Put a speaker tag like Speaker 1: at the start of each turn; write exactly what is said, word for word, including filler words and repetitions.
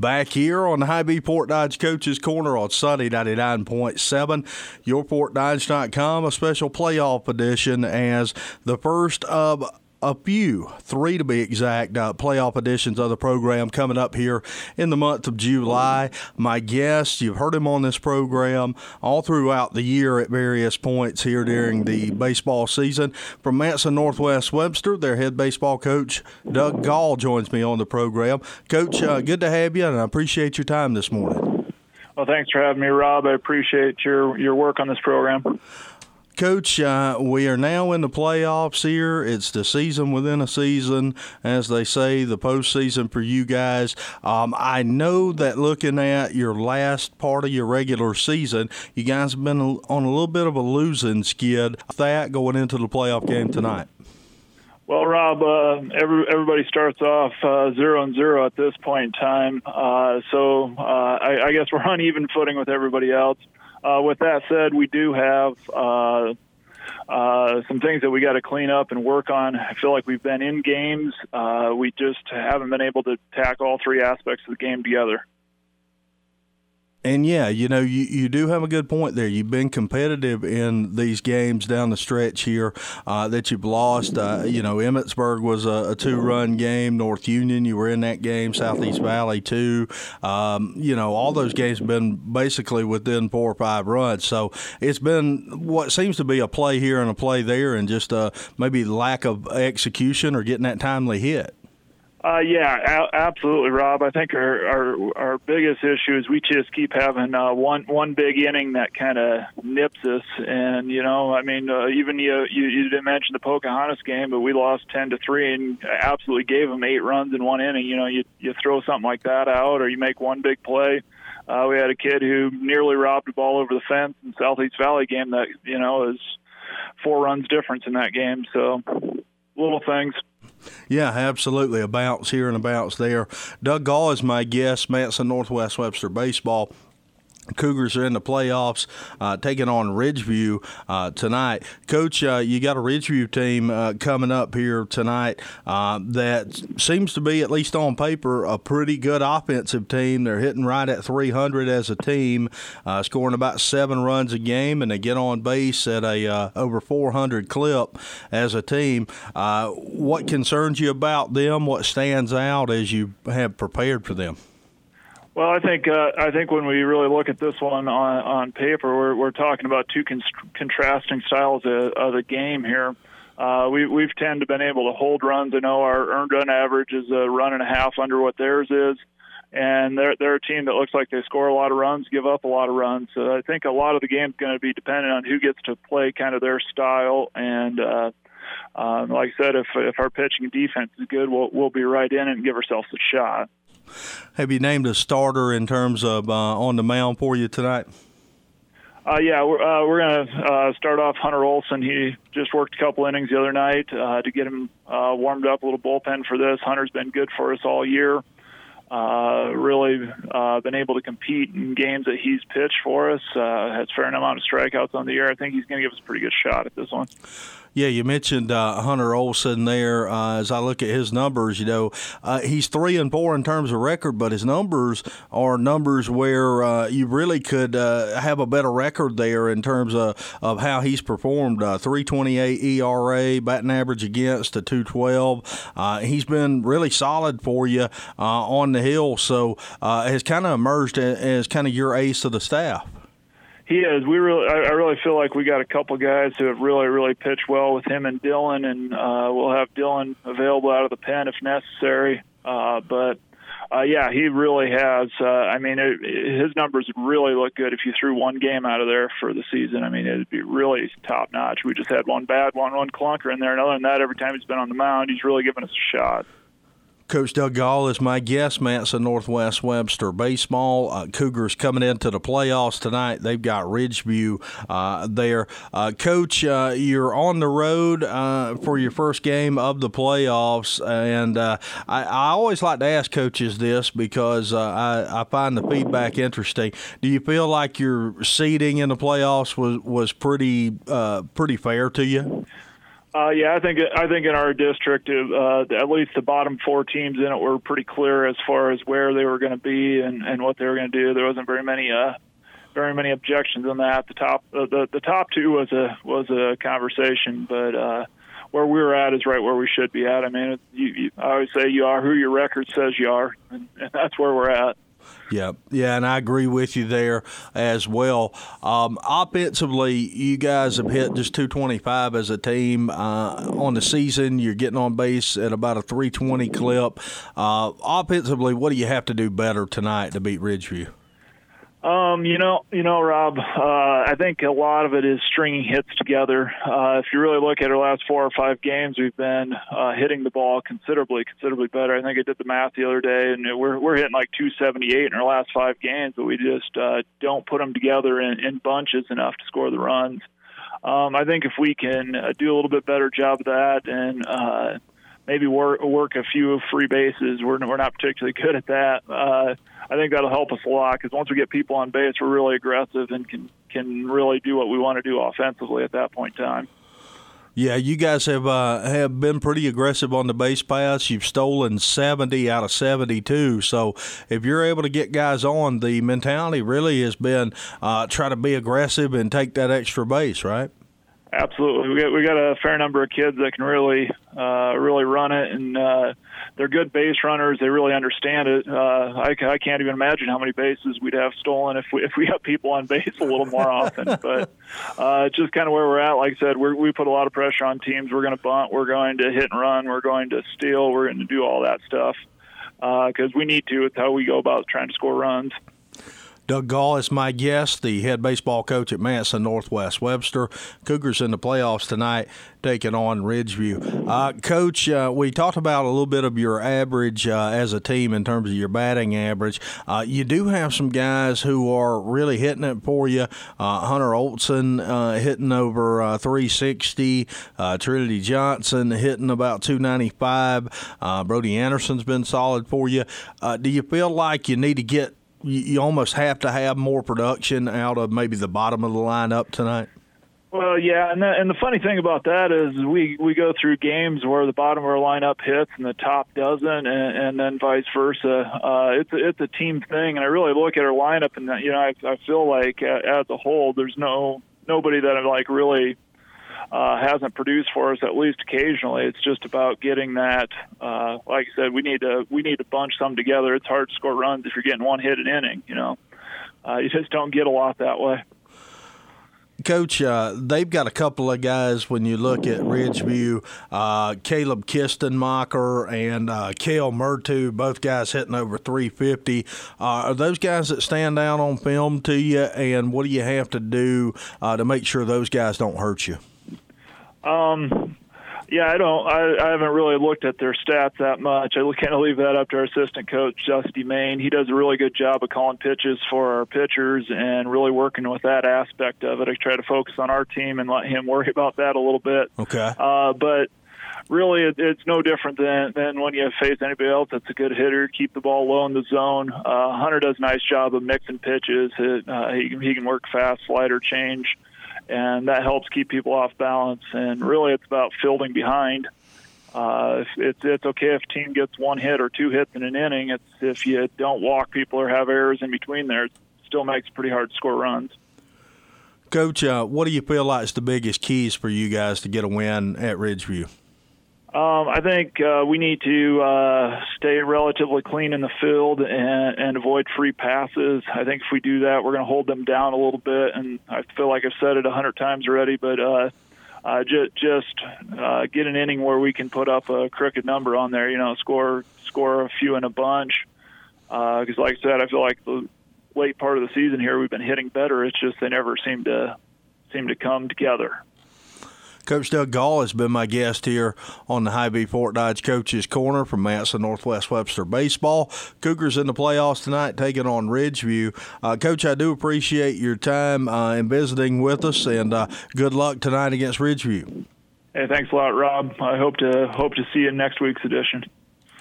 Speaker 1: back here on the Hy-Vee Port Dodge Coaches Corner on Sunny ninety-nine point seven, your port dodge dot com, a special playoff edition as the first of a few, three to be exact, uh, playoff editions of the program coming up here in the month of July. My guest, you've heard him on this program all throughout the year at various points here during the baseball season. From Manson Northwest Webster, their head baseball coach, Doug Gall, joins me on the program. Coach, uh, good to have you, and I appreciate your time this morning.
Speaker 2: Well, thanks for having me, Rob. I appreciate your, your work on this program.
Speaker 1: Coach, uh, we are now in the playoffs here. It's the season within a season, as they say, the postseason for you guys. Um, I know that looking at your last part of your regular season, you guys have been on a little bit of a losing skid. That going into the playoff game tonight.
Speaker 2: Well, Rob, uh, every, everybody starts off uh, zero and zero at this point in time, uh, so uh, I, I guess we're on even footing with everybody else. Uh, with that said, we do have uh, uh, some things that we got to clean up and work on. I feel like we've been in games. Uh, we just haven't been able to tackle all three aspects of the game together.
Speaker 1: And, yeah, you know, you, you do have a good point there. You've been competitive in these games down the stretch here uh, that you've lost. Uh, you know, Emmetsburg was a, a two-run game. North Union, you were in that game. Southeast Valley, too. Um, you know, all those games have been basically within four or five runs. So it's been what seems to be a play here and a play there and just uh, maybe lack of execution or getting that timely hit.
Speaker 2: Uh, yeah, a- absolutely, Rob. I think our, our our biggest issue is we just keep having uh, one one big inning that kind of nips us. And you know, I mean, uh, even you, you you didn't mention the Pocahontas game, but we lost ten to three and absolutely gave them eight runs in one inning. You know, you you throw something like that out, or you make one big play. Uh, we had a kid who nearly robbed the ball over the fence in the Southeast Valley game that you know is four runs difference in that game. So little things.
Speaker 1: Yeah, absolutely. A bounce here and a bounce there. Doug Gall is my guest, Manson Northwest Webster Baseball. Cougars are in the playoffs, uh, taking on Ridgeview uh, tonight. Coach, uh, you got a Ridgeview team uh, coming up here tonight uh, that seems to be, at least on paper, a pretty good offensive team. They're hitting right at three hundred as a team, uh, scoring about seven runs a game, and they get on base at a uh, over four hundred clip as a team. Uh, what concerns you about them? What stands out as you have prepared for them?
Speaker 2: Well, I think uh, I think when we really look at this one on, on paper, we're we're talking about two con- contrasting styles of, of the game here. Uh, we we've tended to been able to hold runs. I know our earned run average is a run and a half under what theirs is, and they're they're a team that looks like they score a lot of runs, give up a lot of runs. So I think a lot of the game is going to be dependent on who gets to play kind of their style. And uh, um, like I said, if if our pitching and defense is good, we'll we'll be right in it and give ourselves a shot.
Speaker 1: Have you named a starter in terms of uh, on the mound for you tonight?
Speaker 2: Uh, yeah, we're, uh, we're going to uh, start off Hunter Olson. He just worked a couple innings the other night uh, to get him uh, warmed up, a little bullpen for this. Hunter's been good for us all year. Uh, really uh, been able to compete in games that he's pitched for us. Uh, has a fair amount of strikeouts on the year. I think he's going to give us a pretty good shot at this one.
Speaker 1: Yeah, you mentioned uh, Hunter Olson there. Uh, as I look at his numbers, you know, uh, he's three and four in terms of record, but his numbers are numbers where uh, you really could uh, have a better record there in terms of, of how he's performed. Uh, three twenty-eight E R A, batting average against a two twelve. Uh, he's been really solid for you uh, on the hill, so uh, has kind of emerged as kind of your ace of the staff.
Speaker 2: He is. We really, I, I really feel like we got a couple guys who have really, really pitched well with him and Dylan, and uh, we'll have Dylan available out of the pen if necessary. Uh, but uh, yeah, he really has. Uh, I mean, it, it, his numbers would really look good if you threw one game out of there for the season. I mean, it'd be really top notch. We just had one bad one, one clunker in there, and other than that, every time he's been on the mound, he's really given us a shot.
Speaker 1: Coach Doug Gall is my guest. Manson Northwest Webster Baseball. Uh, Cougars coming into the playoffs tonight. They've got Ridgeview uh, there. Uh, Coach, uh, you're on the road uh, for your first game of the playoffs, and uh, I, I always like to ask coaches this because uh, I, I find the feedback interesting. Do you feel like your seeding in the playoffs was was pretty uh, pretty fair to you?
Speaker 2: Uh, yeah, I think I think in our district, uh, at least the bottom four teams in it were pretty clear as far as where they were going to be and, and what they were going to do. There wasn't very many uh, very many objections on that. The top uh, the the top two was a was a conversation, but uh, where we were at is right where we should be at. I mean, you, you, I always say you are who your record says you are, and, and that's where we're at.
Speaker 1: Yeah, yeah, and I agree with you there as well. Um, offensively, you guys have hit just two twenty-five as a team uh, on the season. You're getting on base at about a three twenty clip. Uh, offensively, what do you have to do better tonight to beat Ridgeview?
Speaker 2: Um, you know, you know, Rob, uh, I think a lot of it is stringing hits together. Uh, if you really look at our last four or five games, we've been uh, hitting the ball considerably, considerably better. I think I did the math the other day, and we're we're hitting like two seventy-eight in our last five games, but we just uh, don't put them together in, in bunches enough to score the runs. Um, I think if we can uh, do a little bit better job of that and uh, maybe work work a few free bases, we're we're not particularly good at that. Uh, I think that'll help us a lot because once we get people on base, we're really aggressive and can can really do what we want to do offensively at that point in time.
Speaker 1: Yeah, you guys have uh, have been pretty aggressive on the base paths. You've stolen seventy out of seventy-two. So if you're able to get guys on, the mentality really has been uh, try to be aggressive and take that extra base, right?
Speaker 2: Absolutely. We got we got a fair number of kids that can really uh, really run it, and uh, they're good base runners. They really understand it. Uh, I, I can't even imagine how many bases we'd have stolen if we if we got people on base a little more often. But uh, it's just kind of where we're at. Like I said, we're, we put a lot of pressure on teams. We're going to bunt. We're going to hit and run. We're going to steal. We're going to do all that stuff because uh, we need to. It's how we go about trying to score runs.
Speaker 1: Doug Gall is my guest, the head baseball coach at Manson Northwest Webster. Cougars in the playoffs tonight, taking on Ridgeview. Uh, Coach, uh, we talked about a little bit of your average uh, as a team in terms of your batting average. Uh, you do have some guys who are really hitting it for you. Uh, Hunter Olson uh, hitting over uh, three sixty. Uh, Trinity Johnson hitting about two ninety-five. Uh, Brody Anderson's been solid for you. Uh, do you feel like you need to get you almost have to have more production out of maybe the bottom of the lineup tonight?
Speaker 2: Well, yeah, and the, and the funny thing about that is we, we go through games where the bottom of our lineup hits and the top doesn't, and, and then vice versa. Uh, it's a, it's a team thing, and I really look at our lineup, and you know I, I feel like as a whole, there's no nobody that I'm like really uh, hasn't produced for us at least occasionally. It's just about getting that. Uh, like I said, we need to we need to bunch some together. It's hard to score runs if you're getting one hit an inning. You know, uh, you just don't get a lot that way.
Speaker 1: Coach, uh, they've got a couple of guys when you look at Ridgeview, uh, Caleb Kistenmacher and uh, Kale Murtu, both guys hitting over three fifty. Uh, are those guys that stand out on film to you, and what do you have to do uh, to make sure those guys don't hurt you?
Speaker 2: Um, yeah, I don't. I, I haven't really looked at their stats that much. I kind of leave that up to our assistant coach, Dusty Main. He does a really good job of calling pitches for our pitchers and really working with that aspect of it. I try to focus on our team and let him worry about that a little bit.
Speaker 1: Okay.
Speaker 2: Uh, but really, it, it's no different than, than when you face anybody else that's a good hitter. Keep the ball low in the zone. Uh, Hunter does a nice job of mixing pitches. It, uh, he, he can work fast, slider, change. And that helps keep people off balance. And really, it's about fielding behind. Uh, it's it's okay if a team gets one hit or two hits in an inning. It's if you don't walk people or have errors in between there, it still makes it pretty hard to score runs.
Speaker 1: Coach, uh, what do you feel like is the biggest keys for you guys to get a win at Ridgeview?
Speaker 2: Um, I think uh, we need to uh, stay relatively clean in the field and, and avoid free passes. I think if we do that, we're going to hold them down a little bit. And I feel like I've said it a hundred times already, but uh, uh, just, just uh, get an inning where we can put up a crooked number on there. You know, score score a few in a bunch. Because, uh, like I said, I feel like the late part of the season here we've been hitting better. It's just they never seem to seem to come together.
Speaker 1: Coach Doug Gall has been my guest here on the Hy-Vee Fort Dodge Coach's Corner from Manson Northwest Webster Baseball. Cougars in the playoffs tonight taking on Ridgeview. Uh, Coach, I do appreciate your time uh, in visiting with us, and uh, good luck tonight against Ridgeview.
Speaker 2: Hey, thanks a lot, Rob. I hope to hope to see you in next week's edition.